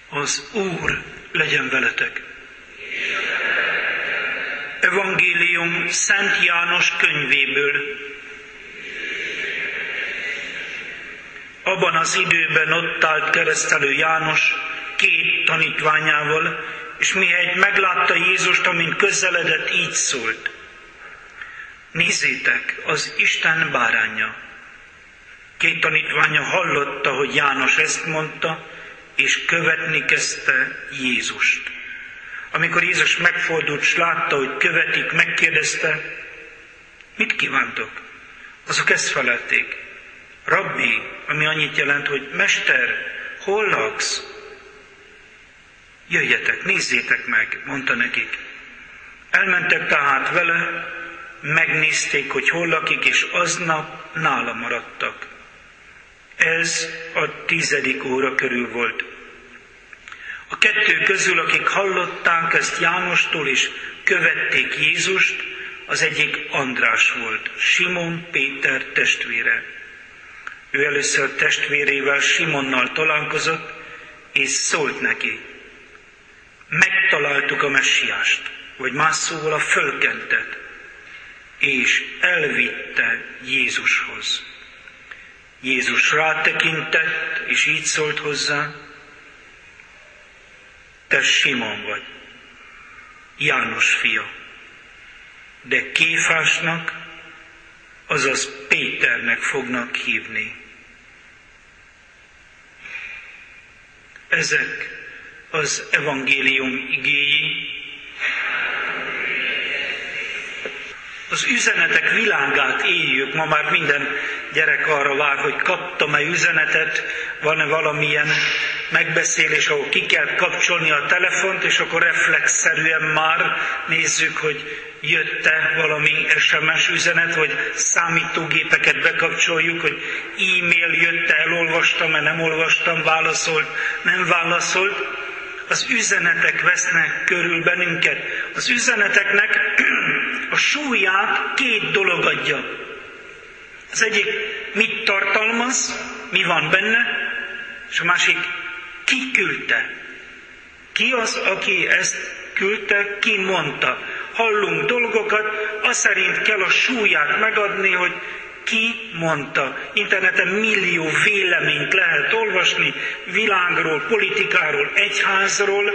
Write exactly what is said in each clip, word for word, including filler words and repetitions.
Az Úr legyen veletek. Evangélium Szent János könyvéből. Abban az időben ott állt keresztelő János két tanítványával, és mihelyt meglátta Jézust, amint közeledett, így szólt: nézzétek, az Isten báránja. Két tanítványa hallotta, hogy János ezt mondta, és követni kezdte Jézust. Amikor Jézus megfordult, s látta, hogy követik, megkérdezte: mit kívántok? Azok ezt felelték: Rabbi, ami annyit jelent, hogy Mester, hol laksz? Jöjjetek, nézzétek meg, mondta nekik. Elmentek tehát vele, megnézték, hogy hol lakik, és aznap nála maradtak. Ez a tizedik óra körül volt. A kettő közül, akik hallották ezt Jánostól, és követték Jézust, az egyik András volt, Simon Péter testvére. Ő először testvérével, Simonnal találkozott, és szólt neki: megtaláltuk a Messiást, vagy más szóval a fölkentet, és elvitte Jézushoz. Jézus rátekintett, és így szólt hozzá: te Simon vagy, János fia, de Kéfásnak, azaz Péternek fognak hívni. Ezek az evangélium igéi. Az üzenetek világát éljük, ma már minden gyerek arra vár, hogy kaptam-e üzenetet, van-e valamilyen megbeszélés, ahol ki kell kapcsolni a telefont, és akkor reflexzerűen már nézzük, hogy jött-e valami es em es üzenet, vagy számítógépeket bekapcsoljuk, hogy e-mail jött-e, elolvastam-e, nem olvastam, válaszolt, nem válaszolt. Az üzenetek vesznek körül bennünket. Az üzeneteknek a súlyát két dolog adja. Az egyik, mit tartalmaz, mi van benne, és a másik, ki küldte. Ki az, aki ezt küldte, ki mondta. Hallunk dolgokat, az szerint kell a súlyát megadni, hogy ki mondta. Interneten millió véleményt lehet olvasni, világról, politikáról, egyházról,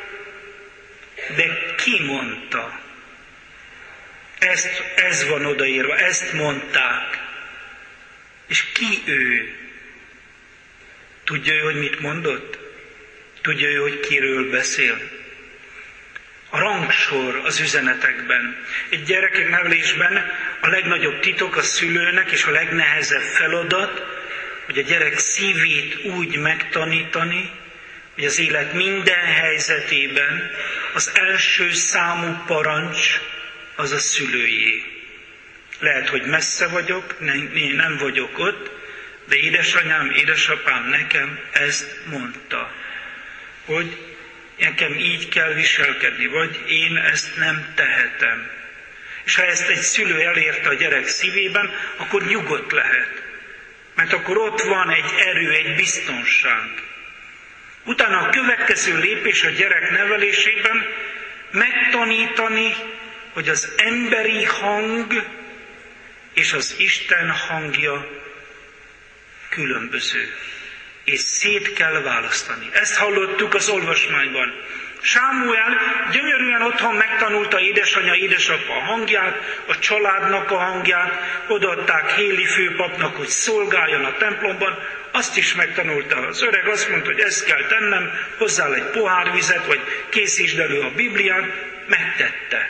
de ki mondta? Ezt, ez van odaírva, ezt mondták. És ki ő? Tudja ő, hogy mit mondott? Tudja ő, hogy kiről beszél? A rangsor az üzenetekben. Egy gyerek nevelésben a legnagyobb titok a szülőnek, és a legnehezebb feladat, hogy a gyerek szívét úgy megtanítani, hogy az élet minden helyzetében az első számú parancs az a szülőjé. Lehet, hogy messze vagyok, nem, én nem vagyok ott, de édesanyám, édesapám nekem ezt mondta, hogy nekem így kell viselkedni, vagy én ezt nem tehetem. És ha ezt egy szülő elérte a gyerek szívében, akkor nyugodt lehet. Mert akkor ott van egy erő, egy biztonság. Utána a következő lépés a gyerek nevelésében megtanítani, hogy az emberi hang és az Isten hangja különböző. És szét kell választani. Ezt hallottuk az olvasmányban. Sámuel gyönyörűen otthon megtanulta édesanyja, édesapa hangját, a családnak a hangját, odaadták Héli főpapnak, hogy szolgáljon a templomban, azt is megtanulta. Az öreg azt mondta, hogy ezt kell tennem, hozzá egy pohár vizet, vagy készítsd elő a Bibliát, megtette.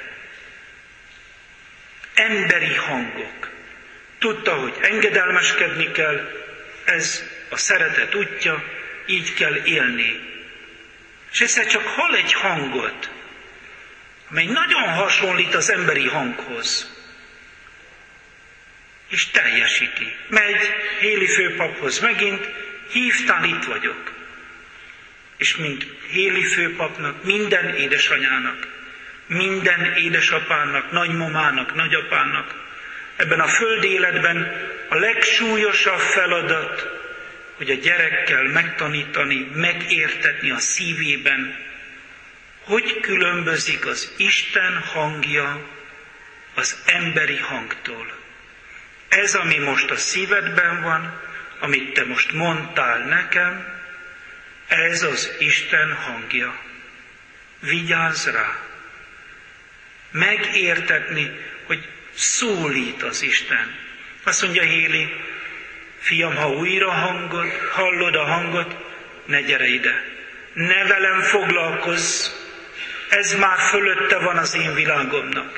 Emberi hangok. Tudta, hogy engedelmeskedni kell, ez a szeretet útja, így kell élni. És egyszer csak hall egy hangot, amely nagyon hasonlít az emberi hanghoz. És teljesíti. Megy Héli főpaphoz megint, hívtál, itt vagyok. És mint Héli főpapnak, minden édesanyának, minden édesapának, nagymamának, nagyapának, ebben a földi életben a legsúlyosabb feladat hogy a gyerekkel megtanítani, megértetni a szívében, hogy különbözik az Isten hangja az emberi hangtól. Ez, ami most a szívedben van, amit te most mondtál nekem, ez az Isten hangja. Vigyázz rá! Megértetni, hogy szólít az Isten. Azt mondja Héli, fiam, ha újra hangod, hallod a hangot, ne gyere ide. Ne velem foglalkozz, ez már fölötte van az én világomnak.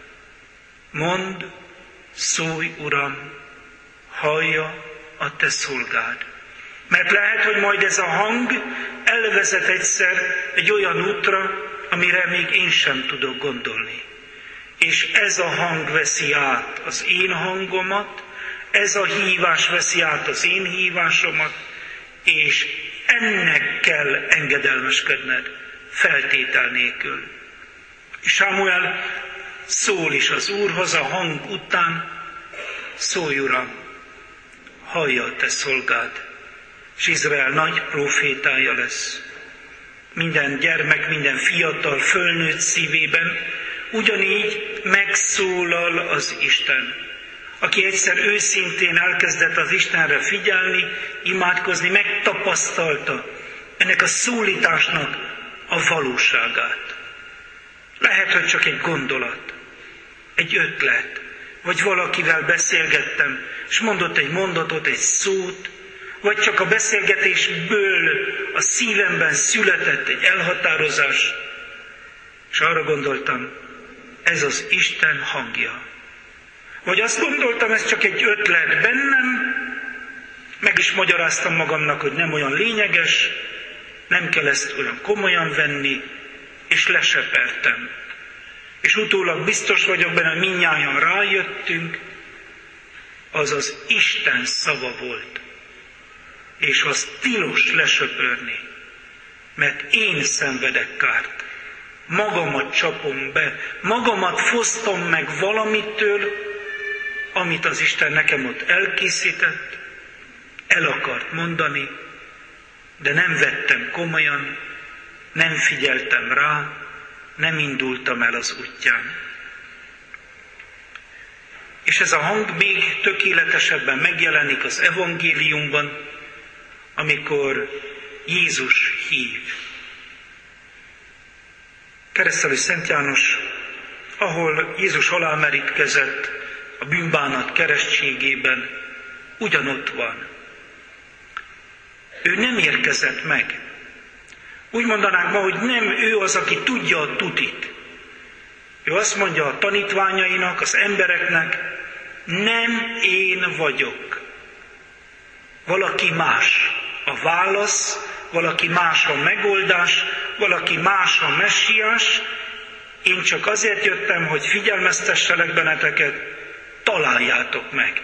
Mondd, szólj, Uram, hallja a te szolgád. Mert lehet, hogy majd ez a hang elvezet egyszer egy olyan útra, amire még én sem tudok gondolni. És ez a hang veszi át az én hangomat, ez a hívás veszi át az én hívásomat, és ennek kell engedelmeskedned feltétel nélkül. És Sámuel szól is az Úrhoz a hang után, szólj, Uram, hallja a te szolgád, és Izrael nagy profétája lesz. Minden gyermek, minden fiatal, fölnőtt szívében ugyanígy megszólal az Isten. Aki egyszer őszintén elkezdett az Istenre figyelni, imádkozni, megtapasztalta ennek a szólításnak a valóságát. Lehet, hogy csak egy gondolat, egy ötlet, vagy valakivel beszélgettem, és mondott egy mondatot, egy szót, vagy csak a beszélgetésből a szívemben született egy elhatározás, és arra gondoltam, ez az Isten hangja. Vagy azt gondoltam, ez csak egy ötlet bennem, meg is magyaráztam magamnak, hogy nem olyan lényeges, nem kell ezt olyan komolyan venni, és lesepertem. És utólag biztos vagyok benne, hogy mindnyájan rájöttünk, az az Isten szava volt. És az tilos lesöpörni, mert én szenvedek kárt. Magamat csapom be, magamat fosztom meg valamitől, amit az Isten nekem ott elkészített, el akart mondani, de nem vettem komolyan, nem figyeltem rá, nem indultam el az útján. És ez a hang még tökéletesebben megjelenik az evangéliumban, amikor Jézus hív. Keresztelő Szent János, ahol Jézus alámerítkezett a bűnbánat keresztségében, ugyanott van. Ő nem érkezett meg. Úgy mondanánk ma, hogy nem ő az, aki tudja a tutit. Ő azt mondja a tanítványainak, az embereknek, nem én vagyok. Valaki más a válasz, valaki más a megoldás, valaki más a messiás. Én csak azért jöttem, hogy figyelmeztesselek benneteket, találjátok meg.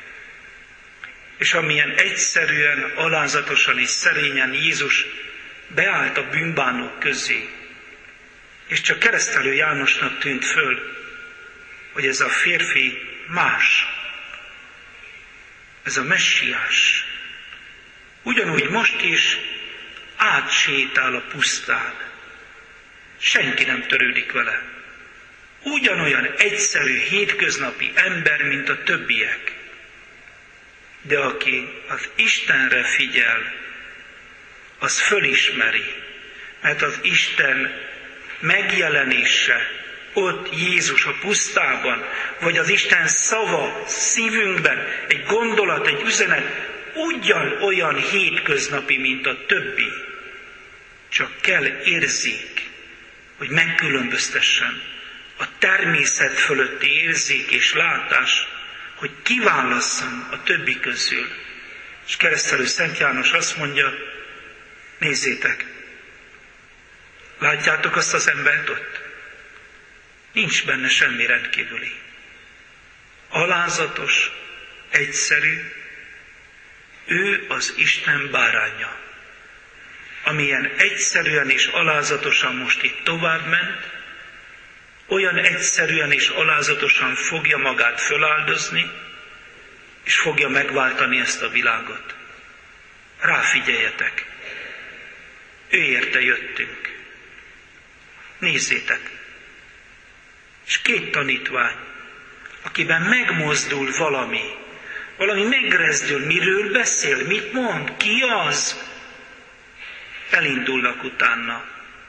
És amilyen egyszerűen, alázatosan és szerényen Jézus beállt a bűnbánók közé, és csak Keresztelő Jánosnak tűnt föl, hogy ez a férfi más, ez a messiás. Ugyanúgy most is átsétál a pusztán. Senki nem törődik vele. Ugyanolyan egyszerű, hétköznapi ember, mint a többiek. De aki az Istenre figyel, az fölismeri, mert az Isten megjelenése ott Jézus a pusztában, vagy az Isten szava szívünkben, egy gondolat, egy üzenet, ugyanolyan hétköznapi, mint a többi. Csak kell érzék, hogy megkülönböztessen a természet fölötti érzék és látás, hogy kiválasszam a többi közül. És Keresztelő Szent János azt mondja, nézzétek, látjátok azt az embert ott? Nincs benne semmi rendkívüli. Alázatos, egyszerű, ő az Isten báránya. Amilyen egyszerűen és alázatosan most itt tovább ment, olyan egyszerűen és alázatosan fogja magát föláldozni, és fogja megváltani ezt a világot. Ráfigyeljetek. Ő érte jöttünk. Nézzétek. És két tanítvány, akiben megmozdul valami, valami megrezdül, miről beszél, mit mond, ki az, elindulnak utána.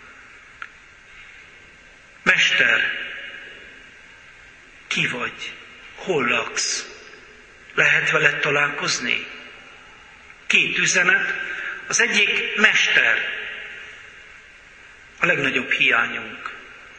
Mester, ki vagy? Hol laksz? Lehet veled találkozni? Két üzenet. Az egyik mester, a legnagyobb hiányunk.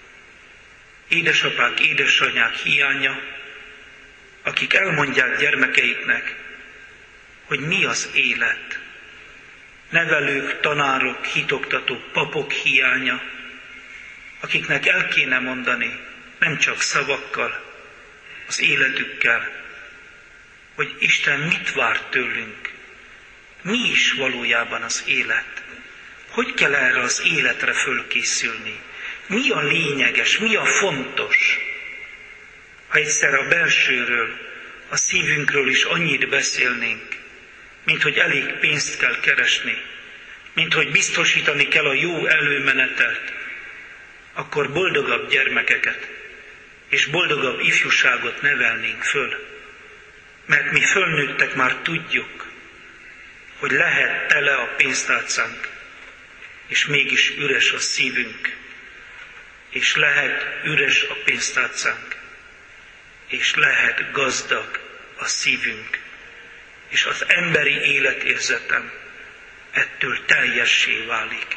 Édesapák, édesanyák hiánya, akik elmondják gyermekeiknek, hogy mi az élet. Nevelők, tanárok, hitoktatók, papok hiánya, akiknek el kéne mondani, nem csak szavakkal, az életükkel, hogy Isten mit vár tőlünk, mi is valójában az élet, hogy kell erre az életre fölkészülni, mi a lényeges, mi a fontos. Ha egyszer a belsőről, a szívünkről is annyit beszélnénk, mint hogy elég pénzt kell keresni, mint hogy biztosítani kell a jó előmenetelt, akkor boldogabb gyermekeket és boldogabb ifjúságot nevelnénk föl. Mert mi fölnőttek már tudjuk, hogy lehet tele a pénztárcánk, és mégis üres a szívünk, és lehet üres a pénztárcánk, és lehet gazdag a szívünk, és az emberi életérzetem ettől teljessé válik.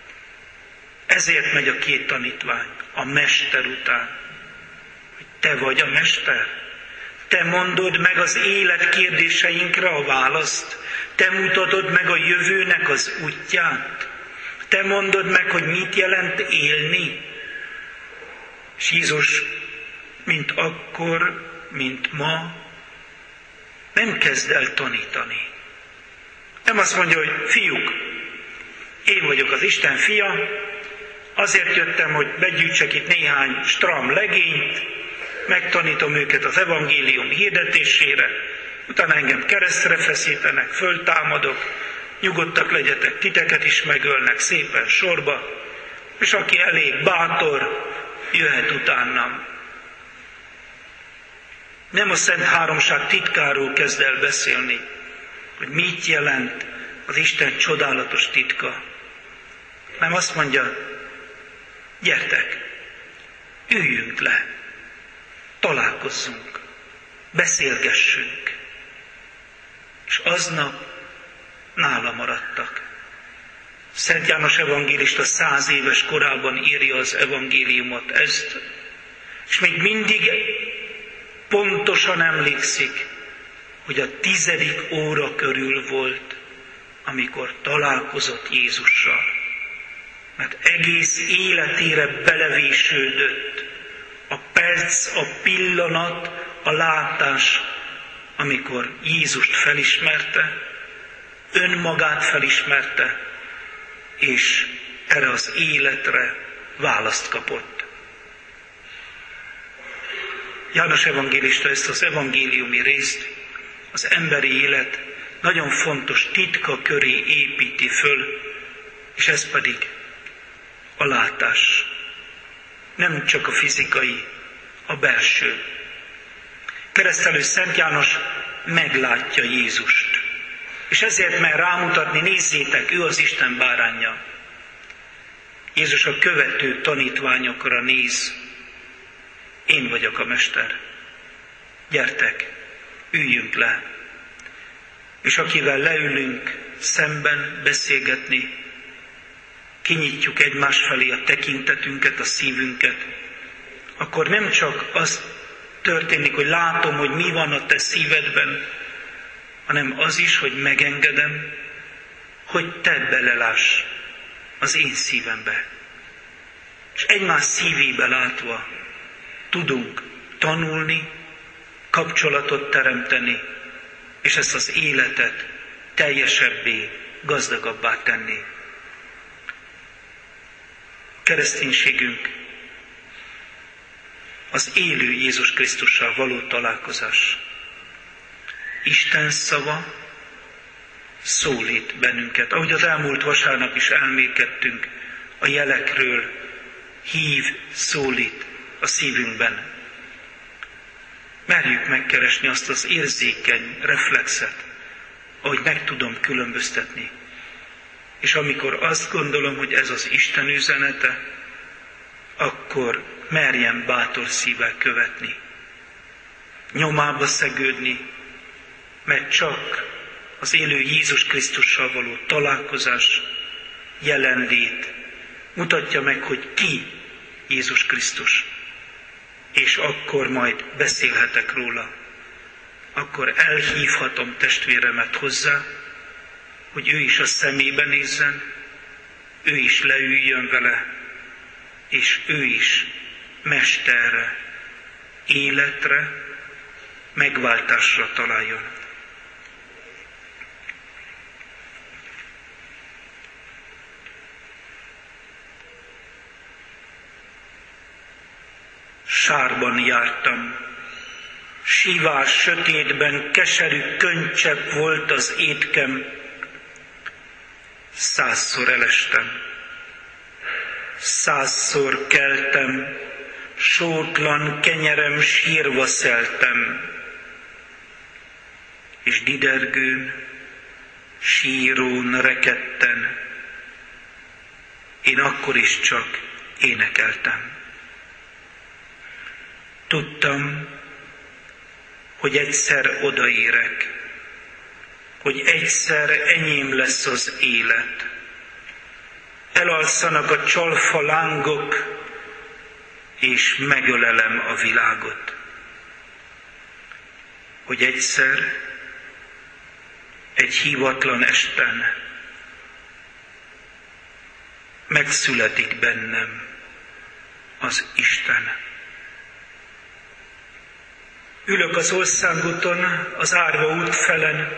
Ezért megy a két tanítvány a mester után, hogy te vagy a mester, te mondod meg az élet kérdéseinkre a választ, te mutatod meg a jövőnek az útját, te mondod meg, hogy mit jelent élni. És Jézus, mint akkor, mint ma, nem kezd el tanítani. Nem azt mondja, hogy fiúk, én vagyok az Isten fia, azért jöttem, hogy begyűjtsek itt néhány stram legényt, megtanítom őket az evangélium hirdetésére, utána engem keresztre feszítenek, föltámadok, nyugodtak legyetek, titeket is megölnek szépen sorba, és aki elég bátor, jöhet utánam. Nem a Szent Háromság titkáról kezd el beszélni, hogy mit jelent az Isten csodálatos titka. Nem azt mondja, gyertek, üljünk le, találkozzunk, beszélgessünk. És aznap nála maradtak. Szent János evangélista száz éves korában írja az evangéliumot ezt, és még mindig pontosan emlékszik, hogy a tizedik óra körül volt, amikor találkozott Jézussal. Mert egész életére belevésődött a perc, a pillanat, a látás, amikor Jézust felismerte, önmagát felismerte, és erre az életre választ kapott. János evangélista ezt az evangéliumi részt, az emberi élet nagyon fontos titka köré építi föl, és ez pedig a látás. Nem csak a fizikai, a belső. Keresztelő Szent János meglátja Jézust. És ezért mer rámutatni, nézzétek, ő az Isten báránja. Jézus a követő tanítványokra néz. Én vagyok a mester. Gyertek, üljünk le. És akivel leülünk szemben beszélgetni, kinyitjuk egymás felé a tekintetünket, a szívünket, akkor nem csak az történik, hogy látom, hogy mi van a te szívedben, hanem az is, hogy megengedem, hogy te beleláss az én szívembe. És egymás szívébe látva tudunk tanulni, kapcsolatot teremteni, és ezt az életet teljesebbé, gazdagabbá tenni. Kereszténységünk az élő Jézus Krisztussal való találkozás. Isten szava szólít bennünket. Ahogy az elmúlt vasárnap is elmélkedtünk, a jelekről hív, szólít a szívünkben. Merjük megkeresni azt az érzékeny reflexet, ahogy meg tudom különböztetni. És amikor azt gondolom, hogy ez az Isten üzenete, akkor merjem bátor szívvel követni. Nyomába szegődni, mert csak az élő Jézus Krisztussal való találkozás, jelenlét mutatja meg, hogy ki Jézus Krisztus. És akkor majd beszélhetek róla. Akkor elhívhatom testvéremet hozzá, hogy ő is a szemébe nézzen, ő is leüljön vele, és ő is mesterre, életre, megváltásra találjon. Sárban jártam, sivás sötétben keserű könycsepp volt az étkem, százszor elestem, százszor keltem, sótlan kenyerem sírva szeltem, és didergőn, sírón, rekedten, én akkor is csak énekeltem. Tudtam, hogy egyszer odaérek, hogy egyszer enyém lesz az élet. Elalszanak a csalfa lángok, és megölelem a világot. Hogy egyszer, egy hívatlan esten megszületik bennem az Isten. Ülök az országúton, az Árva út felen,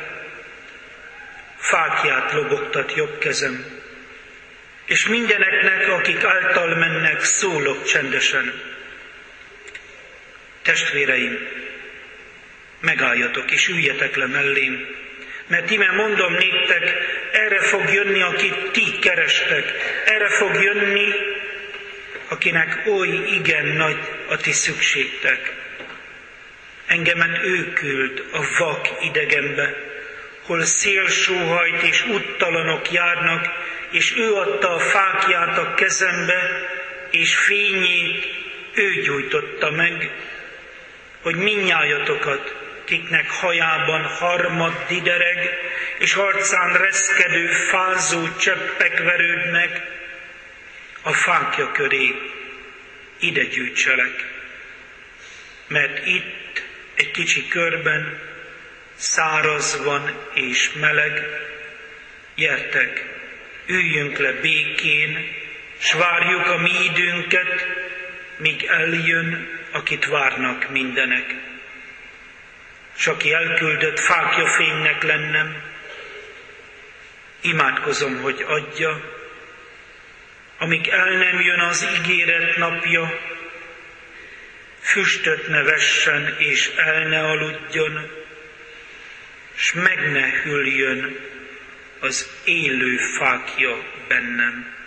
fáklyát lobogtat jobb kezem, és mindeneknek, akik által mennek, szólok csendesen. Testvéreim, megálljatok és üljetek le mellém, mert íme mondom néktek, erre fog jönni, akit ti kerestek, erre fog jönni, akinek oly igen nagy a ti szükségtek. Engemet ő küld a vak idegenbe, hol szél sóhajt és úttalanok járnak, és ő adta a fáklyát a kezembe, és fényét ő gyújtotta meg, hogy mindnyájatokat, kiknek hajában harmad didereg, és arcán reszkedő, fázó cseppek verődnek, a fákja köré ide gyűjtselek. Mert itt egy kicsi körben száraz van és meleg, gyertek, üljünk le békén, s várjuk a mi időnket, míg eljön, akit várnak mindenek. S aki elküldött fákja fénynek lennem, imádkozom, hogy adja, amíg el nem jön az ígéret napja, füstöt ne vessen és el ne aludjon, s meg ne hűljön az élő fákja bennem.